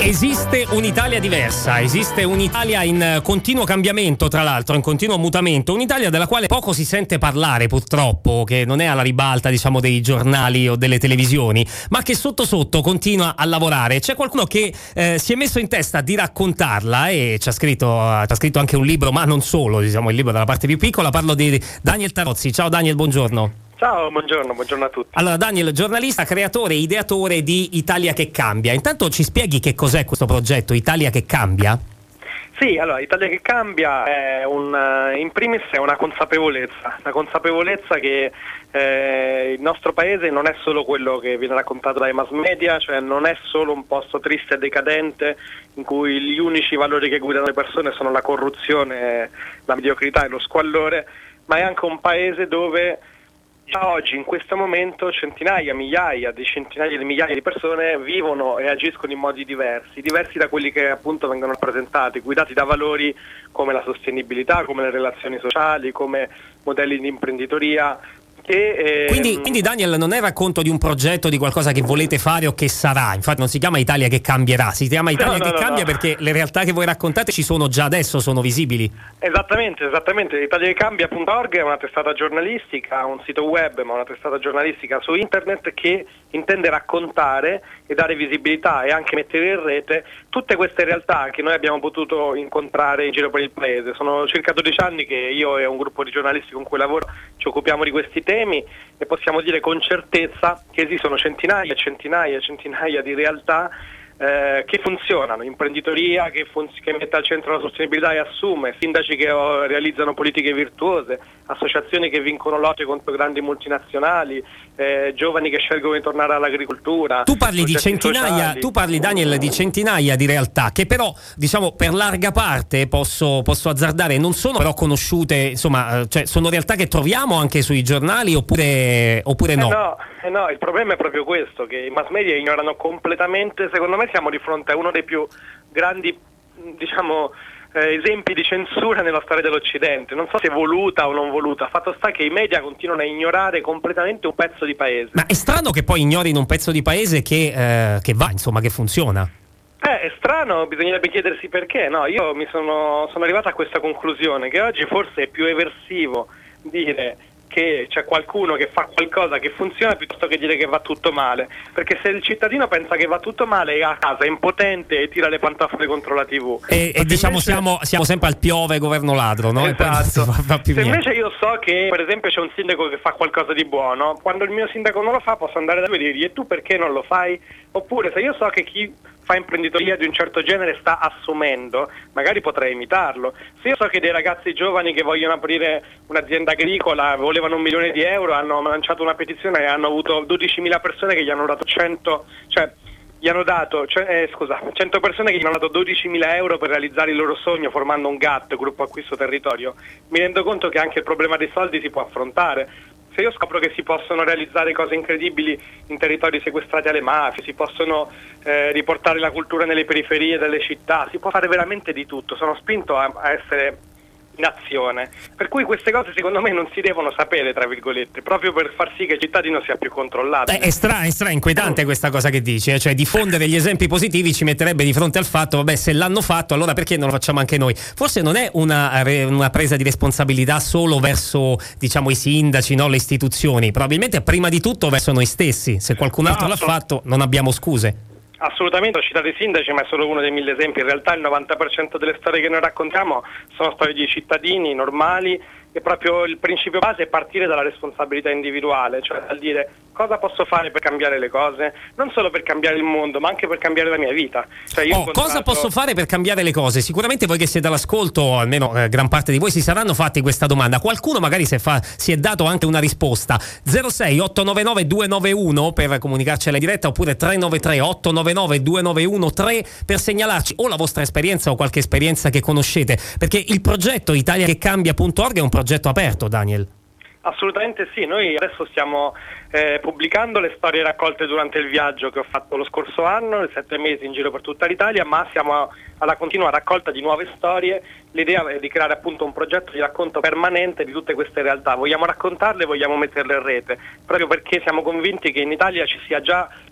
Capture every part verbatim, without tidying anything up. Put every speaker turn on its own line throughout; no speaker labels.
Esiste un'Italia diversa, esiste un'Italia in continuo cambiamento, tra l'altro in continuo mutamento, un'Italia della quale poco si sente parlare purtroppo, che non è alla ribalta diciamo dei giornali o delle televisioni, ma che sotto sotto continua a lavorare. C'è qualcuno che eh, si è messo in testa di raccontarla e ci ha scritto, ci ha scritto anche un libro, ma non solo, diciamo il libro della parte più piccola. Parlo di Daniel Tarozzi. Ciao Daniel, buongiorno.
Ciao, buongiorno, buongiorno a tutti.
Allora Daniel, giornalista, creatore, ideatore di Italia che Cambia. Intanto ci spieghi che cos'è questo progetto Italia che Cambia?
Sì, allora Italia che Cambia è un, in primis è una consapevolezza, la consapevolezza che eh, il nostro paese non è solo quello che viene raccontato dai mass media, cioè non è solo un posto triste e decadente in cui gli unici valori che guidano le persone sono la corruzione, la mediocrità e lo squallore, ma è anche un paese dove già oggi, in questo momento, centinaia, migliaia, di centinaia di migliaia di persone vivono e agiscono in modi diversi, diversi da quelli che appunto vengono rappresentati, guidati da valori come la sostenibilità, come le relazioni sociali, come modelli di imprenditoria. Che, ehm...
quindi, quindi Daniel non è racconto di un progetto, di qualcosa che volete fare o che sarà, infatti non si chiama Italia che cambierà, si chiama Italia no, no, che no, cambia no. Perché le realtà che voi raccontate ci sono già adesso, sono visibili.
Esattamente, esattamente. Italia che cambia punto org è una testata giornalistica, un sito web, ma una testata giornalistica su internet che intende raccontare e dare visibilità e anche mettere in rete tutte queste realtà che noi abbiamo potuto incontrare in giro per il paese. Sono circa dodici anni che io e un gruppo di giornalisti con cui lavoro ci occupiamo di questi temi e possiamo dire con certezza che esistono centinaia e centinaia e centinaia di realtà eh, che funzionano, imprenditoria che, fun- che mette al centro la sostenibilità e assume, sindaci che oh, realizzano politiche virtuose, associazioni che vincono lotte contro grandi multinazionali, eh, giovani che scelgono di tornare all'agricoltura.
Tu parli di centinaia, sociali. Tu parli Daniel di centinaia di realtà che però diciamo per larga parte posso, posso azzardare non sono però conosciute, insomma, cioè sono realtà che troviamo anche sui giornali oppure, oppure no?
Eh no, eh no, il problema è proprio questo, che i mass media ignorano completamente. Secondo me siamo di fronte a uno dei più grandi, diciamo, eh, esempi di censura nella storia dell'Occidente. Non so se voluta o non voluta, fatto sta che i media continuano a ignorare completamente un pezzo di paese.
Ma è strano che poi ignorino un pezzo di paese che, eh, che va, insomma, che funziona.
Eh, è strano, bisognerebbe chiedersi perché. No, io mi sono, sono arrivato a questa conclusione, che oggi forse è più eversivo dire che c'è qualcuno che fa qualcosa che funziona piuttosto che dire che va tutto male, perché se il cittadino pensa che va tutto male è a casa, è impotente e tira le pantofole contro la tivù.
E, e diciamo invece... siamo, siamo sempre al piove governo ladro, no?
Esatto.
Fa, fa più
se
niente.
invece io so che per esempio c'è un sindaco che fa qualcosa di buono, quando il mio sindaco non lo fa posso andare da lui e dirgli: e tu perché non lo fai? Oppure se io so che chi fa imprenditoria di un certo genere sta assumendo, magari potrei imitarlo. Se io so che dei ragazzi giovani che vogliono aprire un'azienda agricola volevano un milione di euro, hanno lanciato una petizione e hanno avuto dodicimila persone che gli hanno dato cento, cioè gli hanno dato, cioè, eh, scusa, cento persone che gli hanno dato dodicimila euro per realizzare il loro sogno formando un G A T, Gruppo Acquisto Territorio. Mi rendo conto che anche il problema dei soldi si può affrontare. Se io scopro che si possono realizzare cose incredibili in territori sequestrati alle mafie, si possono eh, riportare la cultura nelle periferie delle città, si può fare veramente di tutto. Sono spinto a, a essere in azione, per cui queste cose secondo me non si devono sapere, tra virgolette, proprio per far sì che il cittadino sia più controllato.
È stra, è stra inquietante questa cosa che dici, eh? Cioè diffondere gli esempi positivi ci metterebbe di fronte al fatto, vabbè, se l'hanno fatto allora perché non lo facciamo anche noi? Forse non è una, una presa di responsabilità solo verso, diciamo, i sindaci, no? Le istituzioni, probabilmente prima di tutto verso noi stessi. Se qualcun altro no, l'ha so... fatto non abbiamo scuse.
Assolutamente, ho citato i sindaci, ma è solo uno dei mille esempi. In realtà il novanta per cento delle storie che noi raccontiamo sono storie di cittadini normali e proprio il principio base è partire dalla responsabilità individuale, cioè dal dire cosa posso fare per cambiare le cose, non solo per cambiare il mondo, ma anche per cambiare la mia vita. Cioè io
oh,
incontrato...
Cosa posso fare per cambiare le cose? Sicuramente voi che siete all'ascolto, almeno eh, gran parte di voi si saranno fatti questa domanda. Qualcuno magari si è, fa... si è dato anche una risposta. zero sei otto nove nove due nove uno per comunicarci alla diretta, oppure tre nove tre otto nove nove due nove uno tre per segnalarci o la vostra esperienza o qualche esperienza che conoscete, perché il progetto Italia che Cambia punto org è un progetto aperto, Daniel.
Assolutamente sì, noi adesso stiamo eh, pubblicando le storie raccolte durante il viaggio che ho fatto lo scorso anno, sette mesi in giro per tutta l'Italia, ma siamo alla continua raccolta di nuove storie. L'idea è di creare appunto un progetto di racconto permanente di tutte queste realtà. Vogliamo raccontarle, vogliamo metterle in rete, proprio perché siamo convinti che in Italia ci sia già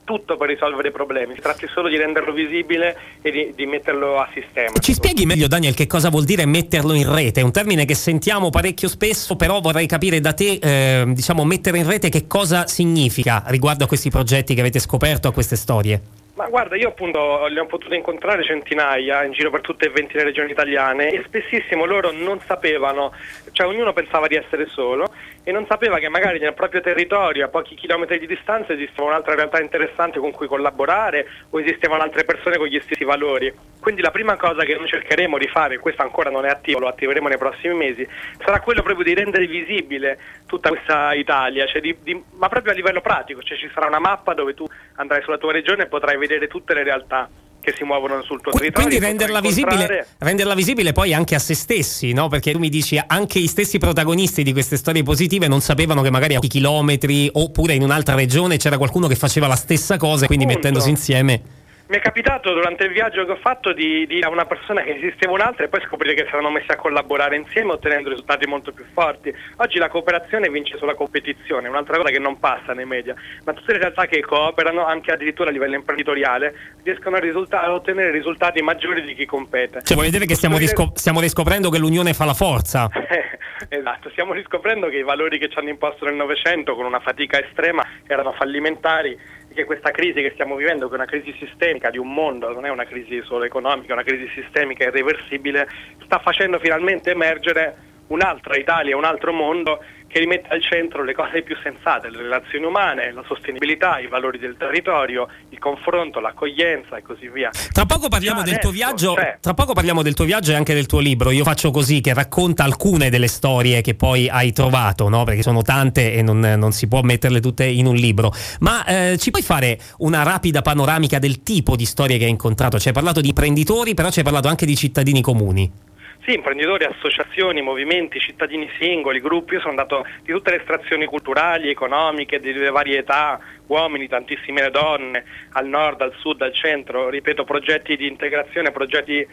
tutto per risolvere i problemi, si tratta solo di renderlo visibile e di, di metterlo a sistema.
Ci spieghi meglio, Daniel, che cosa vuol dire metterlo in rete? È un termine che sentiamo parecchio spesso, però vorrei capire da te, eh, diciamo, mettere in rete che cosa significa riguardo a questi progetti che avete scoperto, a queste storie.
Ma guarda, io appunto li ho potuto incontrare centinaia in giro per tutte e venti le regioni italiane e spessissimo loro non sapevano, cioè ognuno pensava di essere solo e non sapeva che magari nel proprio territorio, a pochi chilometri di distanza, esisteva un'altra realtà interessante con cui collaborare o esistevano altre persone con gli stessi valori. Quindi la prima cosa che noi cercheremo di fare, questo ancora non è attivo, lo attiveremo nei prossimi mesi, sarà quello proprio di rendere visibile tutta questa Italia, cioè di, di, ma proprio a livello pratico, cioè ci sarà una mappa dove tu andrai sulla tua regione e potrai vedere tutte le realtà che si muovono sul tuo territorio.
Quindi renderla visibile, renderla visibile poi anche a se stessi, no? Perché tu mi dici anche i stessi protagonisti di queste storie positive non sapevano che magari a pochi chilometri oppure in un'altra regione c'era qualcuno che faceva la stessa cosa, quindi
Appunto.
mettendosi insieme.
Mi è capitato durante il viaggio che ho fatto di dire a una persona che esisteva un'altra e poi scoprire che si erano messi a collaborare insieme ottenendo risultati molto più forti. Oggi la cooperazione vince sulla competizione, un'altra cosa che non passa nei media, ma tutte le realtà che cooperano, anche addirittura a livello imprenditoriale, riescono a, risulta- a ottenere risultati maggiori di chi compete.
Cioè vuol dire che stiamo, riscop- stiamo riscoprendo che l'unione fa la forza.
Esatto, stiamo riscoprendo che i valori che ci hanno imposto nel Novecento con una fatica estrema erano fallimentari, che questa crisi che stiamo vivendo, che è una crisi sistemica di un mondo, non è una crisi solo economica, è una crisi sistemica irreversibile, sta facendo finalmente emergere un'altra Italia, un altro mondo che rimette al centro le cose più sensate, le relazioni umane, la sostenibilità, i valori del territorio, il confronto, l'accoglienza e così via.
Tra poco parliamo
Già
del
adesso,
tuo viaggio,
cioè...
tra poco parliamo del tuo viaggio e anche del tuo libro. Io faccio così, che racconta alcune delle storie che poi hai trovato, no? Perché sono tante e non, non si può metterle tutte in un libro. Ma eh, ci puoi fare una rapida panoramica del tipo di storie che hai incontrato? Ci hai parlato di imprenditori, però ci hai parlato anche di cittadini comuni.
Sì, imprenditori, associazioni, movimenti, cittadini singoli, gruppi. Io sono andato di tutte le estrazioni culturali, economiche, di varie età, uomini, tantissime donne, al nord, al sud, al centro, ripeto, progetti di integrazione, progetti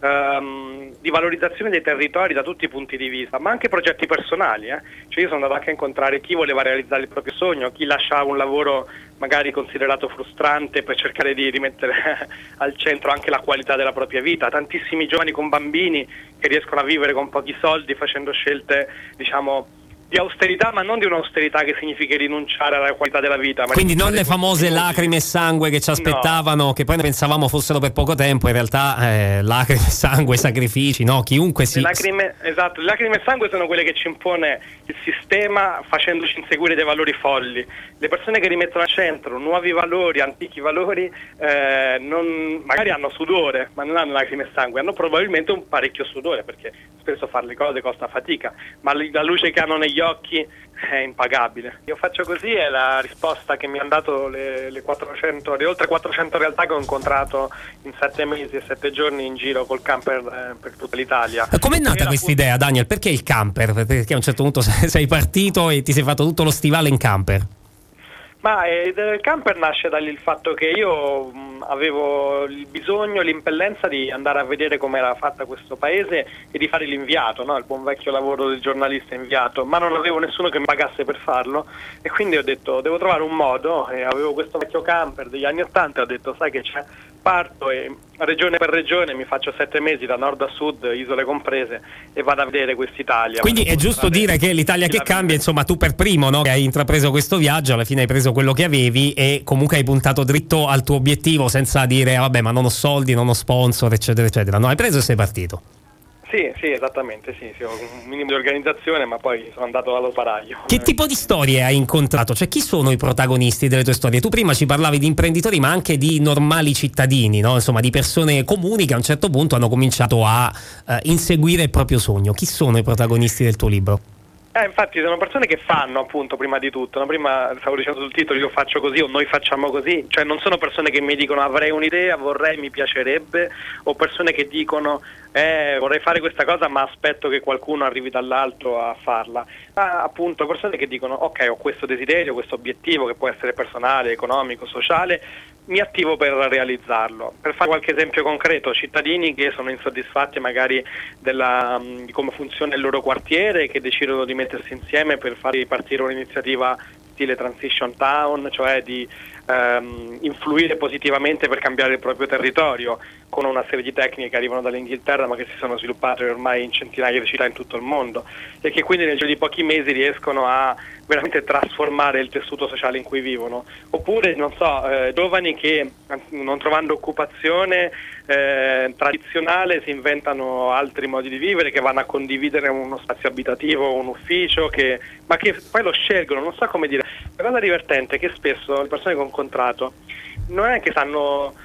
um, di valorizzazione dei territori da tutti i punti di vista, ma anche progetti personali. Eh? Cioè io sono andato anche a incontrare chi voleva realizzare il proprio sogno, chi lasciava un lavoro magari considerato frustrante per cercare di rimettere al centro anche la qualità della propria vita, tantissimi giovani con bambini che riescono a vivere con pochi soldi facendo scelte, diciamo, di austerità, ma non di un'austerità che significhi rinunciare alla qualità della vita. Ma
quindi non le famose lacrime e sangue che ci aspettavano, no. Che poi ne pensavamo fossero per poco tempo, in realtà eh, lacrime e sangue, sacrifici, no? Chiunque si...
Le lacrime, esatto, le lacrime e sangue sono quelle che ci impone il sistema facendoci inseguire dei valori folli. Le persone che rimettono al centro nuovi valori, antichi valori, eh, non, magari hanno sudore, ma non hanno lacrime e sangue, hanno probabilmente un parecchio sudore, perché spesso fare le cose costa fatica, ma la luce che hanno negli occhi è impagabile. Io faccio così è la risposta che mi hanno dato le, le quattrocento, le oltre quattrocento realtà che ho incontrato in sette mesi e sette giorni in giro col camper eh, per tutta l'Italia.
Com'è nata questa idea, appunto... Daniel? Perché il camper? Perché a un certo punto sei partito e ti sei fatto tutto lo stivale in camper?
Ma eh, il camper nasce dal fatto che io mh, avevo il bisogno, l'impellenza di andare a vedere come era fatta questo paese e di fare l'inviato, no? Il buon vecchio lavoro del giornalista inviato, ma non avevo nessuno che mi pagasse per farlo e quindi ho detto devo trovare un modo, e avevo questo vecchio camper degli anni ottanta e ho detto sai che c'è, parto e regione per regione mi faccio sette mesi da nord a sud, isole comprese, e vado a vedere quest'Italia.
Quindi è giusto dire che l'Italia che cambia, insomma tu per primo, no? Che hai intrapreso questo viaggio, alla fine hai preso quello che avevi e comunque hai puntato dritto al tuo obiettivo senza dire vabbè ma non ho soldi, non ho sponsor eccetera eccetera, no, hai preso e sei partito.
Sì, sì, esattamente, sì, sì, ho un minimo di organizzazione, ma poi sono andato allo paraglio.
Che tipo di storie hai incontrato? Cioè, chi sono i protagonisti delle tue storie? Tu prima ci parlavi di imprenditori, ma anche di normali cittadini, no? Insomma, di persone comuni che a un certo punto hanno cominciato a uh, inseguire il proprio sogno. Chi sono i protagonisti del tuo libro?
Eh, infatti sono persone che fanno, appunto, prima di tutto, no? Prima stavo dicendo sul titolo io faccio così o noi facciamo così, cioè non sono persone che mi dicono avrei un'idea, vorrei, mi piacerebbe, o persone che dicono eh, vorrei fare questa cosa ma aspetto che qualcuno arrivi dall'alto a farla, ma appunto persone che dicono ok, ho questo desiderio, questo obiettivo che può essere personale, economico, sociale, mi attivo per realizzarlo. Per fare qualche esempio concreto, cittadini che sono insoddisfatti magari della, di come funziona il loro quartiere, che decidono di mettersi insieme per far ripartire un'iniziativa stile Transition Town, cioè di ehm, influire positivamente per cambiare il proprio territorio, con una serie di tecniche che arrivano dall'Inghilterra ma che si sono sviluppate ormai in centinaia di città in tutto il mondo, e che quindi nel giro di pochi mesi riescono a veramente trasformare il tessuto sociale in cui vivono. Oppure, non so, eh, giovani che non trovando occupazione eh, tradizionale si inventano altri modi di vivere, che vanno a condividere uno spazio abitativo, un ufficio, che, ma che poi lo scelgono, non so come dire. La cosa divertente è che spesso le persone che ho incontrato non è che stanno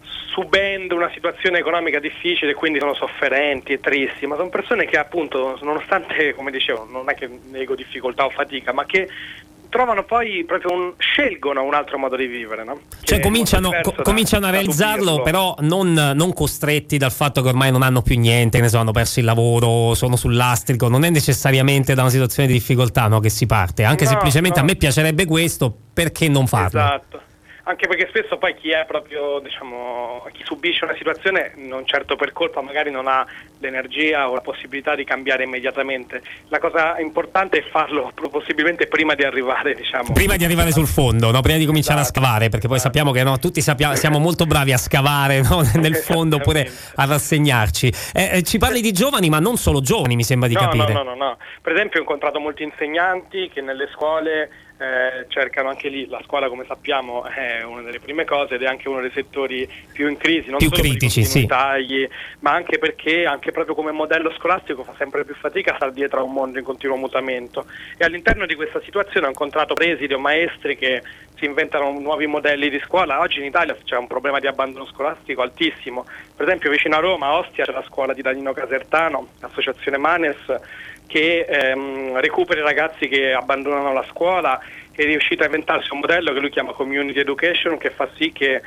subendo una situazione economica difficile e quindi sono sofferenti e tristi, ma sono persone che appunto, nonostante, come dicevo, non è che nego difficoltà o fatica, ma che trovano poi proprio un, scelgono un altro modo di vivere, no?
Cioè cominciano, co- da, cominciano a realizzarlo, però non, non costretti dal fatto che ormai non hanno più niente, ne so, hanno perso il lavoro, sono sul lastrico. Non è necessariamente da una situazione di difficoltà, no, che si parte, anche no, semplicemente no. A me piacerebbe questo, perché non farlo?
Esatto. Anche perché spesso poi chi è proprio, diciamo, chi subisce una situazione, non certo per colpa, magari non ha l'energia o la possibilità di cambiare immediatamente. La cosa importante è farlo possibilmente prima di arrivare, diciamo.
Prima di arrivare sul fondo, no? Prima di cominciare esatto. a scavare, perché poi sappiamo che no, tutti sappiamo, siamo molto bravi a scavare, no? nel fondo, oppure a rassegnarci. Eh, ci parli di giovani, ma non solo giovani, mi sembra di
no,
capire.
No, no, no, no. Per esempio ho incontrato molti insegnanti che nelle scuole Eh, cercano anche lì, la scuola come sappiamo è una delle prime cose ed è anche uno dei settori più in crisi, non
più
solo
critici,
per i
sì.
tagli, ma anche perché anche proprio come modello scolastico fa sempre più fatica a stare dietro a un mondo in continuo mutamento, e all'interno di questa situazione ho incontrato presidi o maestri che si inventano nuovi modelli di scuola. Oggi in Italia c'è un problema di abbandono scolastico altissimo, per esempio vicino a Roma, a Ostia, c'è la scuola di Danilo Casertano, l'associazione Manes, che ehm, recupera i ragazzi che abbandonano la scuola, e è riuscito a inventarsi un modello che lui chiama Community Education, che fa sì che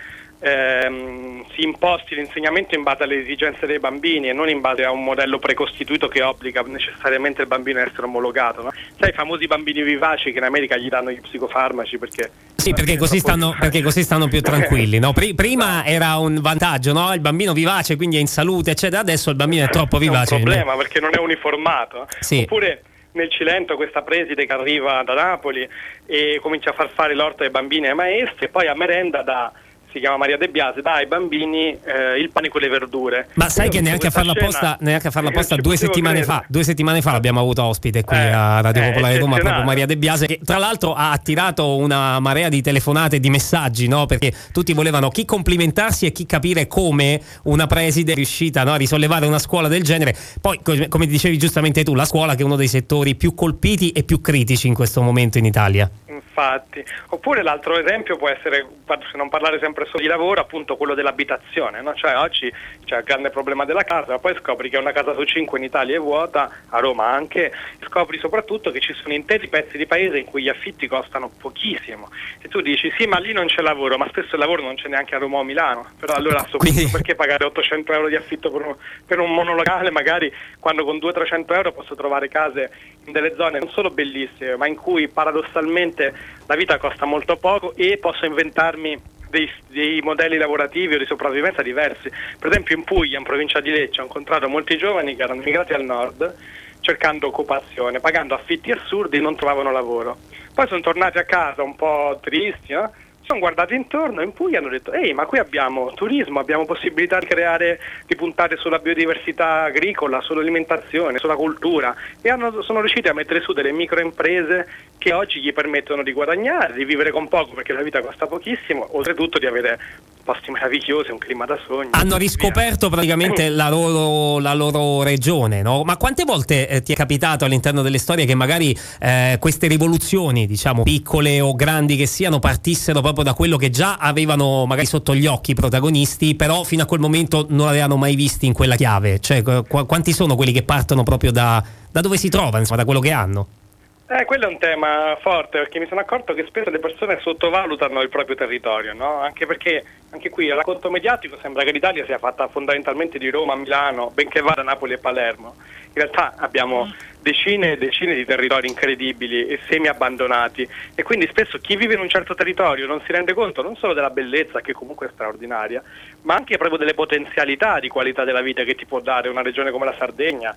ehm, si imposti l'insegnamento in base alle esigenze dei bambini e non in base a un modello precostituito che obbliga necessariamente il bambino a essere omologato, no? Sai, i famosi bambini vivaci che in America gli danno gli psicofarmaci perché
sì, perché così stanno, perché così stanno più tranquilli, no? Prima era un vantaggio, no? Il bambino vivace, quindi è in salute, eccetera. Adesso il bambino è troppo vivace.
È un problema perché non è uniformato.
Sì.
Oppure nel Cilento questa preside che arriva da Napoli e comincia a far fare l'orto ai bambini e ai maestri, e poi a merenda da, si chiama Maria De Biase, dà ai bambini eh, il pane con le verdure.
Ma sai che neanche a farla apposta, neanche a farla apposta due settimane fa, due settimane fa l'abbiamo avuto ospite qui eh, a Radio eh, Popolare Roma, proprio Maria De Biase, che tra l'altro ha attirato una marea di telefonate e di messaggi, no? Perché tutti volevano chi complimentarsi e chi capire come una preside è riuscita, no, a risollevare una scuola del genere. Poi, come dicevi giustamente tu, la scuola che è uno dei settori più colpiti e più critici in questo momento in Italia.
Infatti, oppure l'altro esempio può essere, se non parlare sempre solo di lavoro, appunto quello dell'abitazione, no? Cioè oggi c'è il grande problema della casa, ma poi scopri che una casa su cinque in Italia è vuota, a Roma anche, e scopri soprattutto che ci sono interi pezzi di paese in cui gli affitti costano pochissimo, e tu dici sì, ma lì non c'è lavoro, ma spesso il lavoro non c'è neanche a Roma o Milano, però allora a questo punto perché pagare ottocento euro di affitto per un, per un monolocale, magari, quando con duecento trecento euro posso trovare case in delle zone non solo bellissime, ma in cui paradossalmente la vita costa molto poco e posso inventarmi dei, dei modelli lavorativi o di sopravvivenza diversi. Per esempio in Puglia, in provincia di Lecce, ho incontrato molti giovani che erano migrati al nord cercando occupazione, pagando affitti assurdi e non trovavano lavoro. Poi sono tornati a casa un po' tristi, no? Sono guardati intorno in Puglia e hanno detto ehi, ma qui abbiamo turismo, abbiamo possibilità di creare, di puntare sulla biodiversità agricola, sull'alimentazione, sulla cultura, e hanno, sono riusciti a mettere su delle microimprese che oggi gli permettono di guadagnare, di vivere con poco perché la vita costa pochissimo, oltretutto di avere posti meravigliosi, un clima da sogno.
Hanno riscoperto praticamente la loro, la loro regione, no? Ma quante volte eh, ti è capitato all'interno delle storie che magari eh, queste rivoluzioni, diciamo piccole o grandi che siano, partissero proprio da quello che già avevano magari sotto gli occhi i protagonisti, però fino a quel momento non l'avevano mai visti in quella chiave? Cioè qu- quanti sono quelli che partono proprio da, da dove si trova, insomma, da quello che hanno?
Eh, quello è un tema forte, perché mi sono accorto che spesso le persone sottovalutano il proprio territorio, no? Anche perché anche qui il racconto mediatico sembra che l'Italia sia fatta fondamentalmente di Roma, Milano, benché vada Napoli e Palermo. In realtà abbiamo decine e decine di territori incredibili e semi abbandonati, e quindi spesso chi vive in un certo territorio non si rende conto non solo della bellezza, che comunque è straordinaria, ma anche proprio delle potenzialità di qualità della vita che ti può dare una regione come la Sardegna,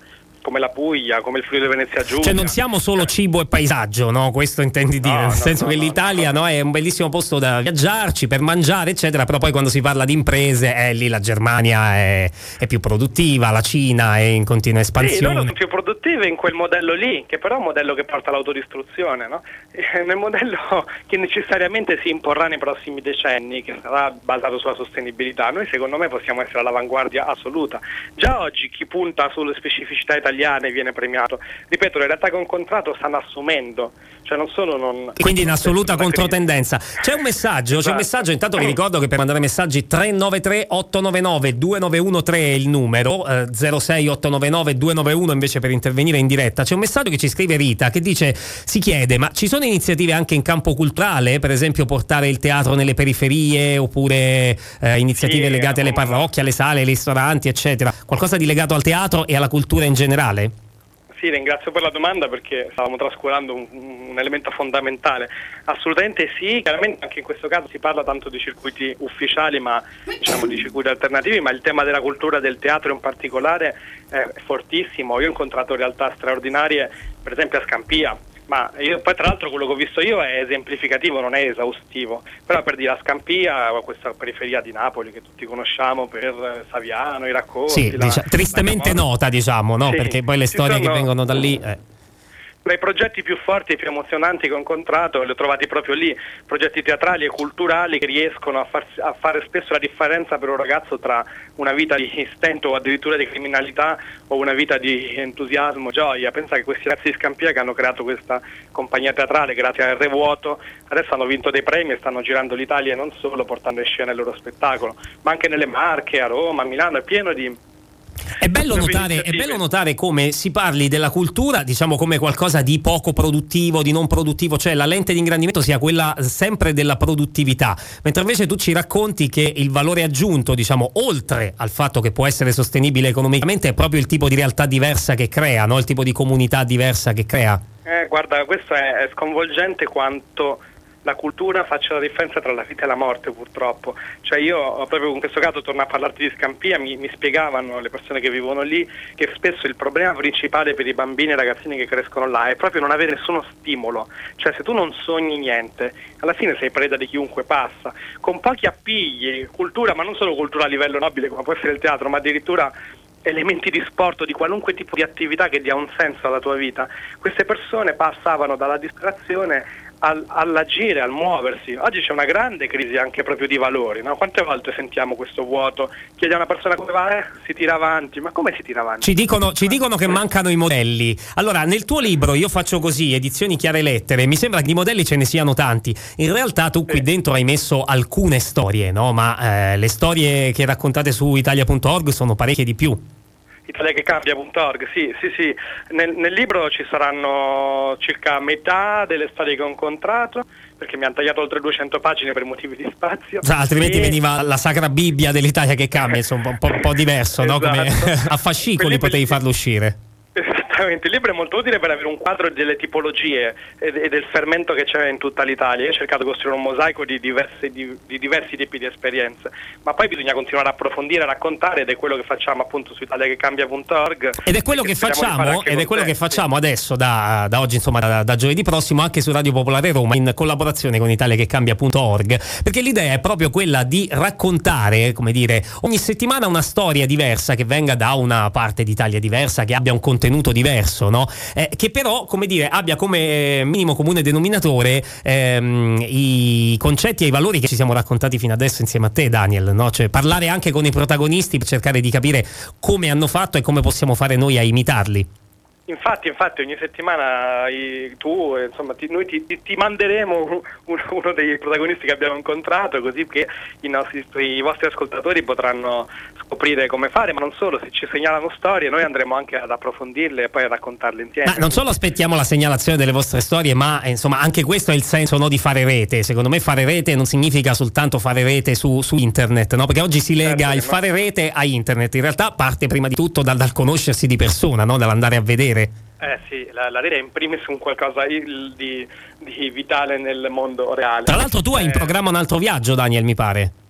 come la Puglia, come il Friuli Venezia Giulia.
Cioè non siamo solo cibo e paesaggio, no? Questo intendi dire,
no,
nel
no,
senso
no,
che
no,
l'Italia
no.
no, è un bellissimo posto da viaggiarci, per mangiare eccetera, però poi quando si parla di imprese, eh, lì la Germania è, è più produttiva, la Cina è in continua espansione.
Sì, loro sono più produttive in quel modello lì, che però è un modello che porta all'autodistruzione, no? È nel modello che necessariamente si imporrà nei prossimi decenni, che sarà basato sulla sostenibilità. Noi secondo me possiamo essere all'avanguardia assoluta. Già oggi chi punta sulle specificità italiane viene premiato. Ripeto, le realtà che ho incontrato stanno assumendo, cioè non sono non
quindi in assoluta controtendenza. C'è un messaggio, c'è un messaggio, intanto vi ricordo che per mandare messaggi tre nove tre otto nove nove due nove uno tre è il numero, eh, zero sei otto nove nove due nove uno invece per intervenire in diretta. C'è un messaggio che ci scrive Rita che dice, si chiede, ma ci sono iniziative anche in campo culturale, per esempio portare il teatro nelle periferie oppure eh, iniziative
sì,
legate alle parrocchie, alle sale, ai ristoranti eccetera, qualcosa di legato al teatro e alla cultura in generale?
Sì, ringrazio per la domanda perché stavamo trascurando un, un elemento fondamentale. Assolutamente sì, chiaramente anche in questo caso si parla tanto di circuiti ufficiali, ma diciamo di circuiti alternativi, ma il tema della cultura del teatro in particolare è fortissimo. Io ho incontrato realtà straordinarie, per esempio a Scampia. Ma io, poi tra l'altro quello che ho visto io è esemplificativo, non è esaustivo, però per dire a Scampia, questa periferia di Napoli che tutti conosciamo per Saviano, i racconti,
sì,
la,
diciamo, tristemente
la
nota diciamo, no?
Sì,
Perché poi le storie
sono,
che vengono da lì eh.
Tra i progetti più forti e più emozionanti che ho incontrato, li ho trovati proprio lì, progetti teatrali e culturali che riescono a, farsi, a fare spesso la differenza per un ragazzo tra una vita di stento o addirittura di criminalità o una vita di entusiasmo, gioia. Pensa che questi ragazzi di Scampia che hanno creato questa compagnia teatrale grazie a Re Vuoto, adesso hanno vinto dei premi e stanno girando l'Italia e non solo, portando in scena il loro spettacolo, ma anche nelle Marche, a Roma, a Milano, è pieno di...
È bello, notare, è bello notare come si parli della cultura, diciamo, come qualcosa di poco produttivo, di non produttivo, cioè la lente di ingrandimento sia quella sempre della produttività, mentre invece tu ci racconti che il valore aggiunto, diciamo, oltre al fatto che può essere sostenibile economicamente, è proprio il tipo di realtà diversa che crea, no? Il tipo di comunità diversa che crea.
Eh, guarda, questo è, è sconvolgente quanto la cultura faccia la differenza tra la vita e la morte, purtroppo. Cioè io proprio in questo caso, torno a parlarti di Scampia, mi, mi spiegavano le persone che vivono lì che spesso il problema principale per i bambini e ragazzini che crescono là è proprio non avere nessuno stimolo. Cioè se tu non sogni niente, alla fine sei preda di chiunque passa. Con pochi appigli, cultura, ma non solo cultura a livello nobile come può essere il teatro, ma addirittura elementi di sport o di qualunque tipo di attività che dia un senso alla tua vita, queste persone passavano dalla distrazione Al, all'agire, al muoversi. Oggi c'è una grande crisi anche proprio di valori, no? Quante volte sentiamo questo vuoto? Chiedi a una persona come va, eh, si tira avanti, ma come si tira avanti?
Ci dicono, ci dicono che mancano i modelli. Allora, nel tuo libro Io faccio così, edizioni Chiare Lettere, mi sembra che di modelli ce ne siano tanti. In realtà tu qui dentro hai messo alcune storie, no? Ma eh, le storie che raccontate su italia punto org sono parecchie di più.
italia che cambia punto org, sì, sì, sì. Nel, nel libro ci saranno circa metà delle storie che ho incontrato, perché mi hanno tagliato oltre duecento pagine per motivi di spazio.
Cioè, altrimenti
e...
veniva la Sacra Bibbia dell'Italia che cambia, insomma, un po', un po' diverso,
esatto.
No? Come a fascicoli potevi farlo uscire.
Esattamente, il libro è molto utile per avere un quadro delle tipologie e del fermento che c'è in tutta l'Italia. Io ho cercato di costruire un mosaico di diversi, di, di diversi tipi di esperienze, ma poi bisogna continuare a approfondire, a raccontare, ed è quello che facciamo appunto su italia che cambia punto org.
Ed è quello che facciamo, ed è quello che facciamo adesso da, da oggi, insomma da, da giovedì prossimo, anche su Radio Popolare Roma, in collaborazione con italia che cambia punto org, perché l'idea è proprio quella di raccontare, come dire, ogni settimana una storia diversa che venga da una parte d'Italia diversa, che abbia un contenuto diverso. Diverso, no? Eh, che però, come dire, abbia come minimo comune denominatore ehm, i concetti e i valori che ci siamo raccontati fino adesso insieme a te, Daniel, no? Cioè parlare anche con i protagonisti per cercare di capire come hanno fatto e come possiamo fare noi a imitarli.
Infatti, infatti ogni settimana i, tu, insomma, ti, noi ti, ti, ti manderemo uno, uno dei protagonisti che abbiamo incontrato, così che i, nostri, i vostri ascoltatori potranno scoprire come fare, ma non solo, se ci segnalano storie noi andremo anche ad approfondirle e poi a raccontarle insieme.
Ma non solo aspettiamo la segnalazione delle vostre storie, ma insomma anche questo è il senso, no, di fare rete. Secondo me fare rete non significa soltanto fare rete su, su internet, no? Perché oggi si lega certo, il no? fare rete a internet, in realtà parte prima di tutto dal, dal conoscersi di persona, no? Dall'andare a vedere.
Eh sì, la, la rete è in primis un qualcosa di, di vitale nel mondo reale.
Tra l'altro tu hai
eh.
in programma un altro viaggio, Daniel, mi pare.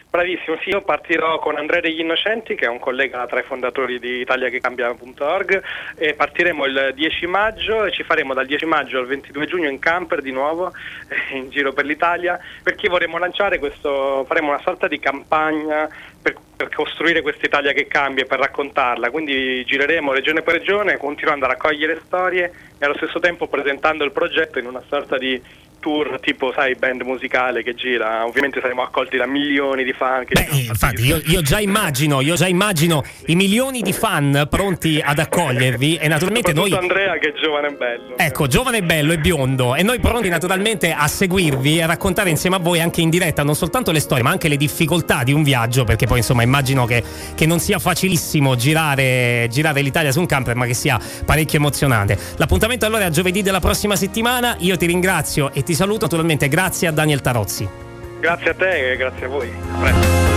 Bravissimo, sì, io partirò con Andrea degli Innocenti, che è un collega tra i fondatori di Italia che cambia punto org, e partiremo il dieci maggio e ci faremo dal dieci maggio al ventidue giugno in camper di nuovo, in giro per l'Italia, perché vorremmo lanciare questo, faremo una sorta di campagna per, per costruire questa Italia che cambia e per raccontarla, quindi gireremo regione per regione continuando a raccogliere storie e allo stesso tempo presentando il progetto in una sorta di tour tipo, sai, band musicale che gira. Ovviamente saremo accolti da milioni di fan che
Beh, infatti io, io già immagino io già immagino i milioni di fan pronti ad accogliervi e naturalmente noi
Andrea che è giovane e bello,
ecco giovane e bello e biondo, e noi pronti naturalmente a seguirvi e a raccontare insieme a voi anche in diretta non soltanto le storie ma anche le difficoltà di un viaggio, perché poi insomma immagino che, che non sia facilissimo girare, girare l'Italia su un camper, ma che sia parecchio emozionante. L'appuntamento allora è a giovedì della prossima settimana. Io ti ringrazio e ti saluto, naturalmente grazie a Daniel Tarozzi.
Grazie a te e grazie a voi. A presto.